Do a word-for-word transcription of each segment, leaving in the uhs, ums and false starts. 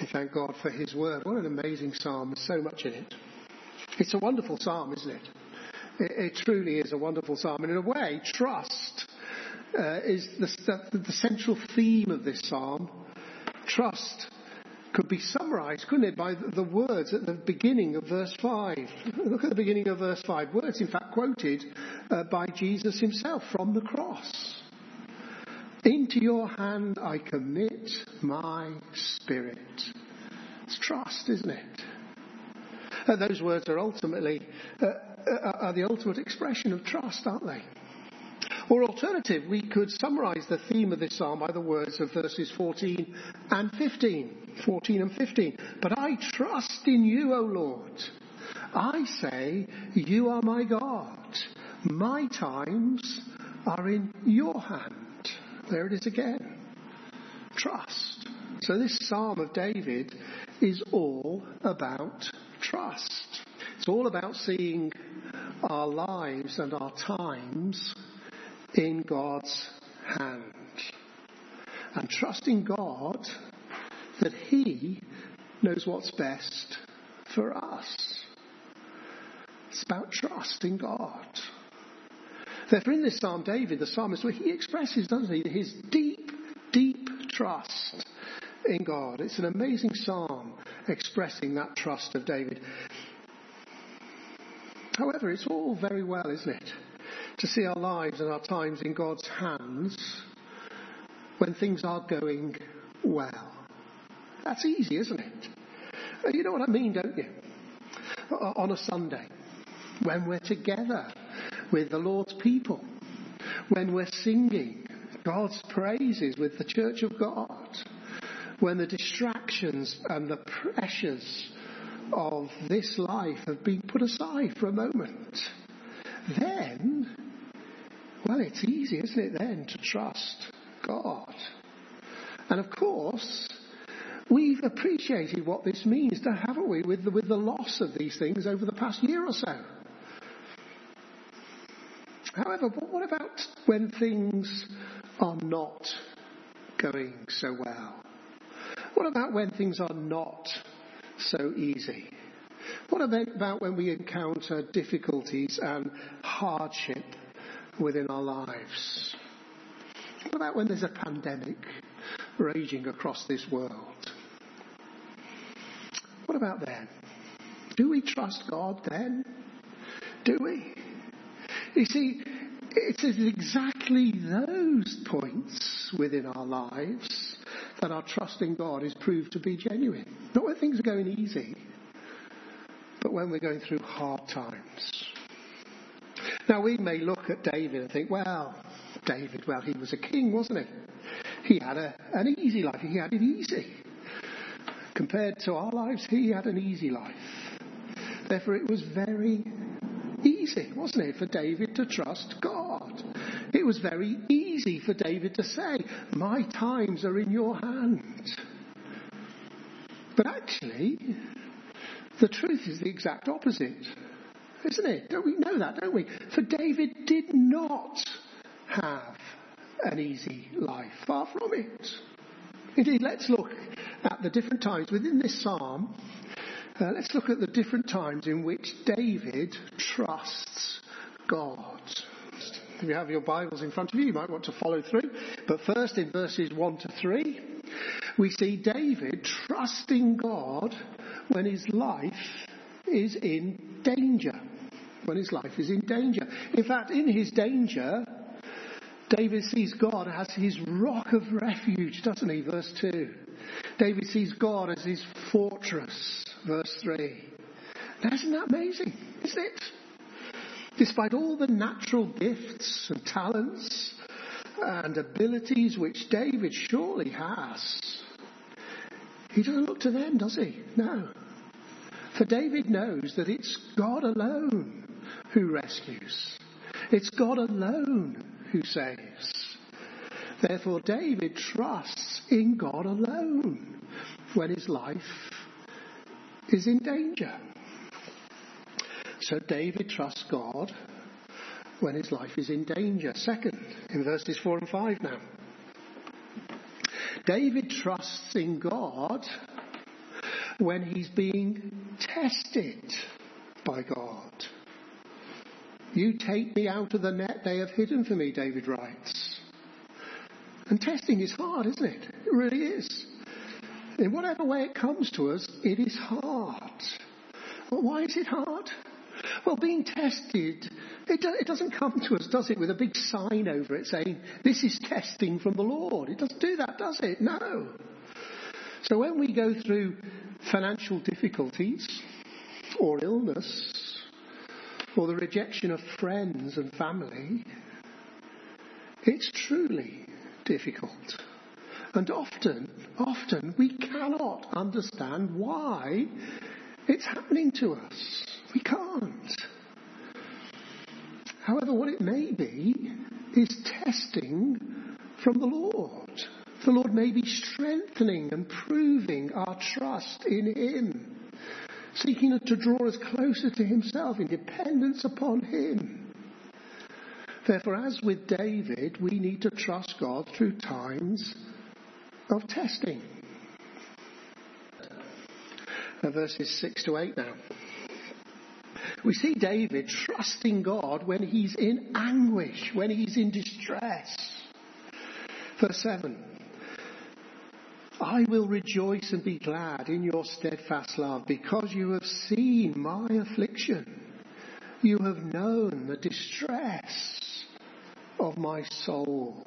We thank God for his word. What an amazing psalm. There's so much in it. It's a wonderful psalm, isn't it? It, it truly is a wonderful psalm. And in a way, trust uh, is the, the, the central theme of this psalm. Trust could be summarised, couldn't it, by the words at the beginning of verse five. Look at the beginning of verse five. Words, in fact, quoted uh, by Jesus himself from the cross. Into your hand I commit my spirit. It's trust, isn't it? Uh, those words are ultimately uh, uh, are the ultimate expression of trust, aren't they? Or alternative, we could summarise the theme of this psalm by the words of verses fourteen and fifteen. fourteen and fifteen. But I trust in you, O Lord. I say, you are my God. My times are in your hand. There it is again. Trust. So this psalm of David is all about trust. It's all about seeing our lives and our times in God's hand. And trusting God that he knows what's best for us. It's about trust in God. Therefore, in this psalm, David, the psalmist, he expresses, doesn't he, his deep, deep trust in God. It's an amazing psalm expressing that trust of David. However, it's all very well, isn't it, to see our lives and our times in God's hands when things are going well. That's easy, isn't it? You know what I mean, don't you? On a Sunday, when we're together with the Lord's people, when we're singing God's praises with the church of God, when the distractions and the pressures of this life have been put aside for a moment, then, well, it's easy, isn't it, then, to trust God. And of course, we've appreciated what this means, haven't we, with the, with the loss of these things over the past year or so. However, what about when things are not going so well? What about when things are not so easy? What about when we encounter difficulties and hardship within our lives? What about when there's a pandemic raging across this world? What about then? Do we trust God then? Do we? You see, it's at exactly those points within our lives that our trust in God is proved to be genuine. Not when things are going easy, but when we're going through hard times. Now, we may look at David and think, well, David, well, he was a king, wasn't he? He had a, an easy life. He had it easy. Compared to our lives, he had an easy life. Therefore, it was very easy, wasn't it, for David to trust God. It was very easy for David to say, my times are in your hand. But actually, the truth is the exact opposite, isn't it? Don't we know that, don't we? For David did not have an easy life. Far from it. Indeed, let's look at the different times within this psalm. Uh, let's look at the different times in which David trusts God. If you have your Bibles in front of you, you might want to follow through. But first, in verses one to three, we see David trusting God when his life is in danger. When his life is in danger. In fact, in his danger, David sees God as his rock of refuge, doesn't he? Verse two. David sees God as his fortress. Verse three. Now, isn't that amazing? Isn't it? Despite all the natural gifts and talents and abilities which David surely has, he doesn't look to them, does he? No. For David knows that it's God alone who rescues. It's God alone who saves. Therefore, David trusts in God alone when his life is in danger. So David trusts God when his life is in danger. Second, in verses four and five now. David trusts in God when he's being tested by God. You take me out of the net they have hidden for me, David writes. And testing is hard, isn't it? It really is. In whatever way it comes to us, it is hard. Well, why is it hard? Well, being tested, it, do, it doesn't come to us, does it, with a big sign over it saying, this is testing from the Lord. It doesn't do that, does it? No. So when we go through financial difficulties or illness or the rejection of friends and family, it's truly difficult. And often, often we cannot understand why it's happening to us. We can't. However, what it may be is testing from the Lord. The Lord may be strengthening and proving our trust in him, seeking to draw us closer to himself in dependence upon him. Therefore, as with David, we need to trust God through times of testing. Now, verses six to eight now. We see David trusting God when he's in anguish, when he's in distress. Verse seven. I will rejoice and be glad in your steadfast love, because you have seen my affliction. You have known the distress of my soul.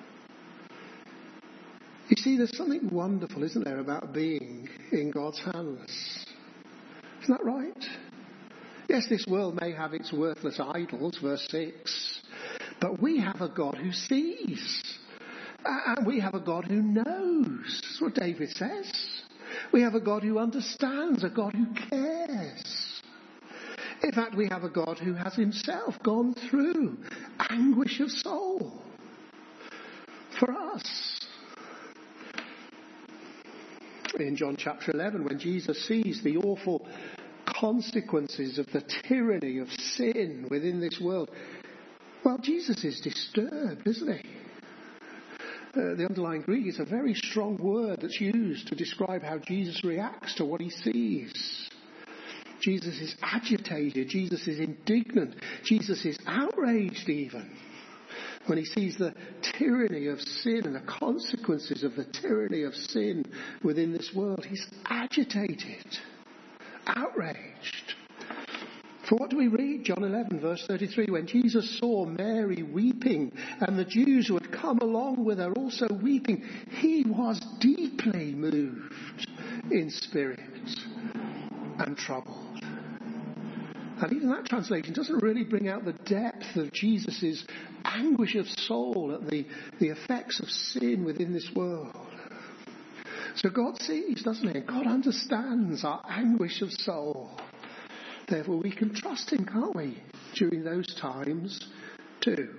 You see, there's something wonderful, isn't there, about being in God's hands? Isn't that right? Yes, this world may have its worthless idols, verse six, but we have a God who sees. And we have a God who knows. That's what David says. We have a God who understands, a God who cares. In fact, we have a God who has himself gone through anguish of soul for us. In John chapter eleven, when Jesus sees the awful consequences of the tyranny of sin within this world, well, Jesus is disturbed, isn't he? Uh, the underlying Greek is a very strong word that's used to describe how Jesus reacts to what he sees. Jesus is agitated. Jesus is indignant. Jesus is outraged even when he sees the tyranny of sin and the consequences of the tyranny of sin within this world. He's agitated, outraged. For what do we read? John eleven, verse thirty-three. When Jesus saw Mary weeping and the Jews who had come along with her also weeping, he was deeply moved in spirit and troubled. And even that translation doesn't really bring out the depth of Jesus' anguish of soul at the, the effects of sin within this world. So God sees, doesn't he? God understands our anguish of soul. Therefore, we can trust him, can't we, during those times too.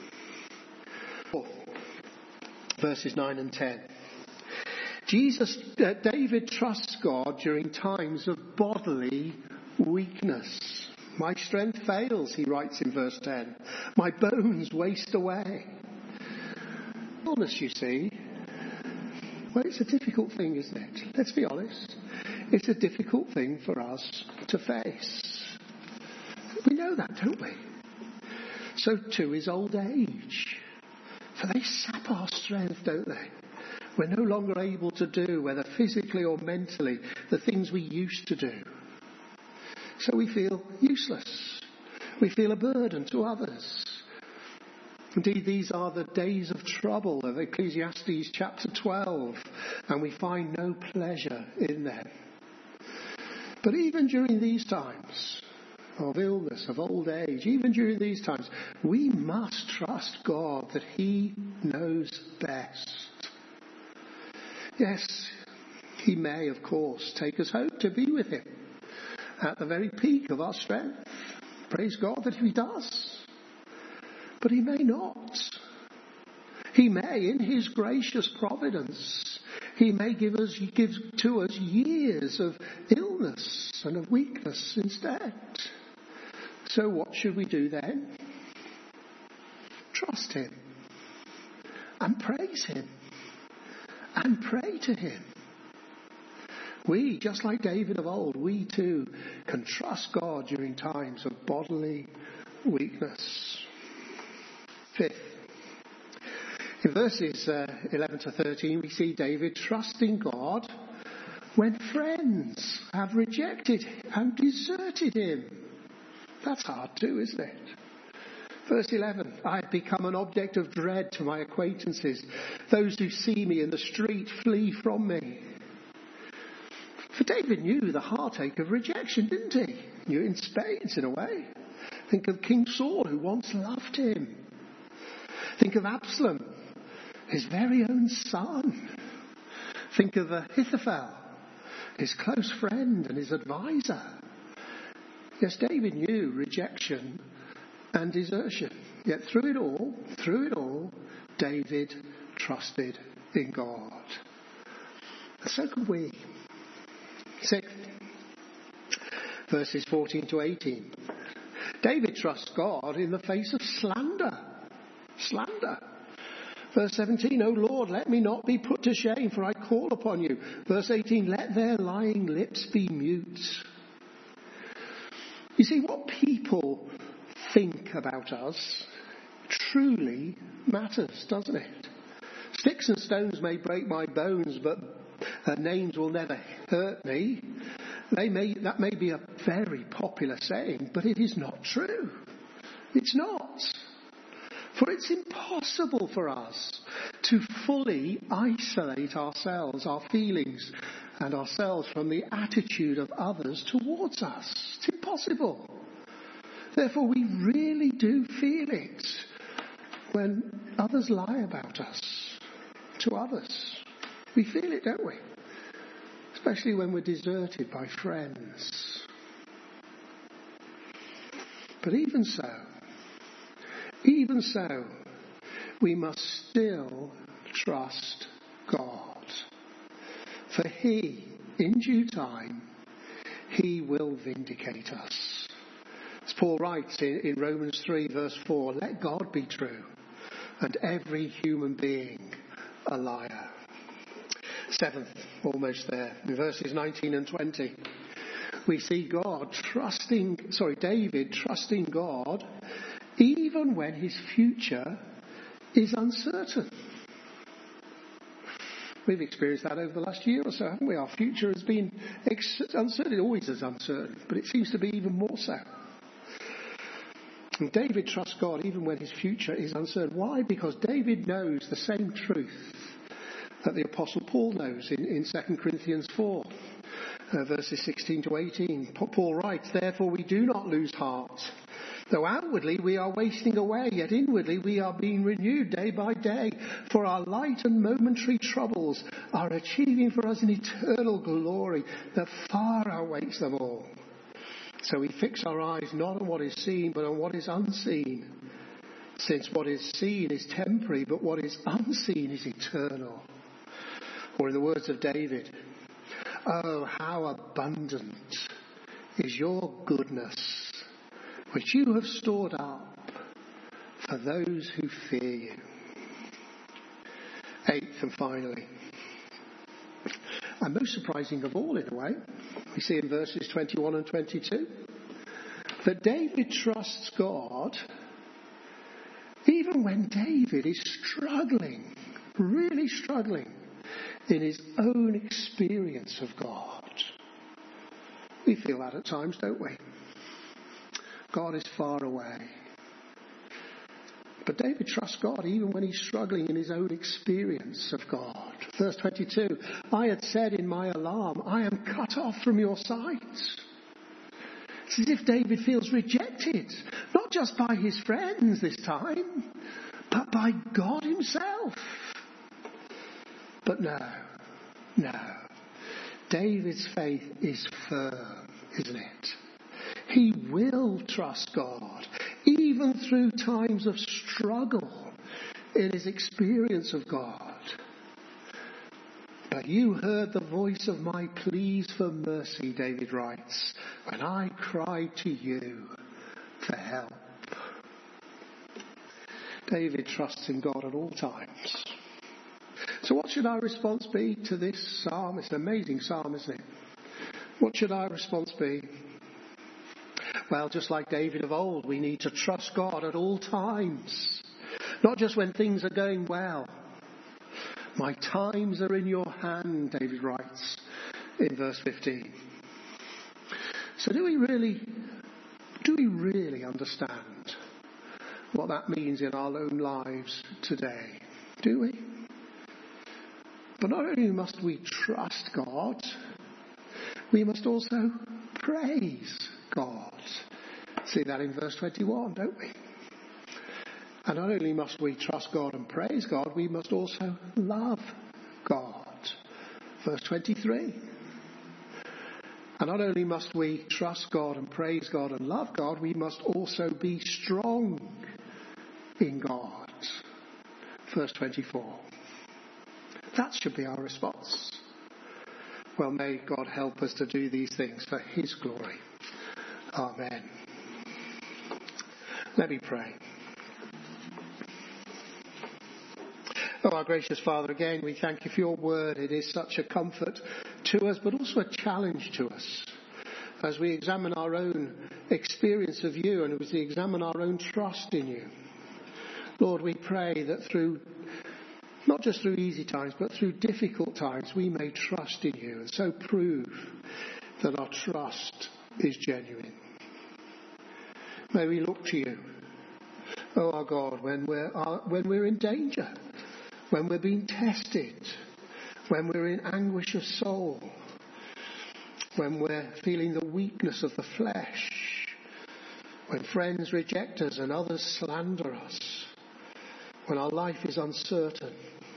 Verses nine and ten. Jesus, uh, David trusts God during times of bodily weakness. My strength fails, he writes in verse ten. My bones waste away. Illness, you see. Well, it's a difficult thing, isn't it? Let's be honest. It's a difficult thing for us to face. We know that, don't we? So too is old age. For they sap our strength, don't they? We're no longer able to do, whether physically or mentally, the things we used to do. So we feel useless. We feel a burden to others. Indeed, these are the days of trouble of Ecclesiastes chapter twelve, and we find no pleasure in them. But even during these times of illness, of old age, even during these times, we must trust God that he knows best. Yes, he may, of course, take us home to be with him at the very peak of our strength. Praise God that he does. But he may not. He may, in his gracious providence, he may give us, give to us years of illness and of weakness instead. So what should we do then? Trust him and praise him and pray to him. We, just like David of old, we too can trust God during times of bodily weakness. Fifth, in verses uh, eleven to thirteen, we see David trusting God when friends have rejected and deserted him. That's hard too, isn't it? Verse eleven, I have become an object of dread to my acquaintances. Those who see me in the street flee from me. For David knew the heartache of rejection, didn't he? Knew it in spades, in a way. Think of King Saul, who once loved him. Think of Absalom, his very own son. Think of Ahithophel, his close friend and his advisor. Yes, David knew rejection and desertion. Yet through it all, through it all, David trusted in God. And so can we. Sixth, verses fourteen to eighteen. David trusts God in the face of slander. Slander. Verse seventeen, O Lord, let me not be put to shame, for I call upon you. Verse eighteen, let their lying lips be mute. You see, what people think about us truly matters, doesn't it? Sticks and stones may break my bones, but uh, names will never hurt me. They may, that may be a very popular saying, but it is not true. It's not. For it's impossible for us to fully isolate ourselves, our feelings, and ourselves from the attitude of others towards us. It's impossible. Therefore, we really do feel it when others lie about us to others. We feel it, don't we? Especially when we're deserted by friends. But even so, even so, we must still trust God. For he, in due time, he will vindicate us. As Paul writes in, in Romans three verse four, let God be true and every human being a liar. Seventh, almost there, in verses nineteen and twenty, we see God trusting, sorry, David trusting God even when his future is uncertain. We've experienced that over the last year or so, haven't we? Our future has been ex- uncertain. It always is uncertain, but it seems to be even more so. And David trusts God even when his future is uncertain. Why? Because David knows the same truth that the Apostle Paul knows in, in Second Corinthians four, uh, verses sixteen to eighteen. Paul writes, therefore we do not lose heart. Though outwardly we are wasting away, yet inwardly we are being renewed day by day. For our light and momentary troubles are achieving for us an eternal glory that far outweighs them all. So we fix our eyes not on what is seen, but on what is unseen. Since what is seen is temporary, but what is unseen is eternal. Or in the words of David, oh, how abundant is your goodness, which you have stored up for those who fear you. Eighth and finally, and most surprising of all in a way, we see in verses twenty-one and twenty-two, that David trusts God even when David is struggling, really struggling in his own experience of God. We feel that at times, don't we? God is far away. But David trusts God even when he's struggling in his own experience of God. Verse twenty-two, I had said in my alarm, I am cut off from your sight. It's as if David feels rejected, not just by his friends this time, but by God himself. But no, no. David's faith is firm, isn't it? He will trust God, even through times of struggle in his experience of God. But you heard the voice of my pleas for mercy, David writes, when I cried to you for help. David trusts in God at all times. So what should our response be to this psalm? It's an amazing psalm, isn't it? What should our response be? Well, just like David of old, we need to trust God at all times. Not just when things are going well. My times are in your hand, David writes in verse fifteen. So do we really, do we really understand what that means in our own lives today? Do we? But not only must we trust God, we must also praise God. See that in verse twenty-one, don't we? And not only must we trust God and praise God, we must also love God. Verse twenty-three. And not only must we trust God and praise God and love God, we must also be strong in God. Verse twenty-four. That should be our response. Well, may God help us to do these things for His glory. Amen. Let me pray. Oh, our gracious Father, again, we thank you for your word. It is such a comfort to us, but also a challenge to us as we examine our own experience of you and as we examine our own trust in you. Lord, we pray that through, not just through easy times, but through difficult times, we may trust in you and so prove that our trust is genuine. May we look to you, oh our God, when we're, uh, when we're in danger, when we're being tested, when we're in anguish of soul, when we're feeling the weakness of the flesh, when friends reject us and others slander us, when our life is uncertain,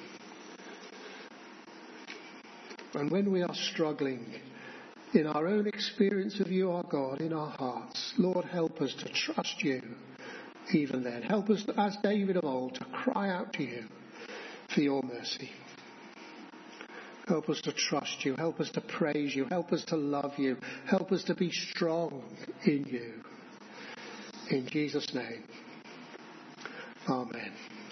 and when we are struggling in our own experience of you, our God, in our hearts. Lord, help us to trust you even then. Help us, as David of old, to cry out to you for your mercy. Help us to trust you. Help us to praise you. Help us to love you. Help us to be strong in you. In Jesus' name. Amen.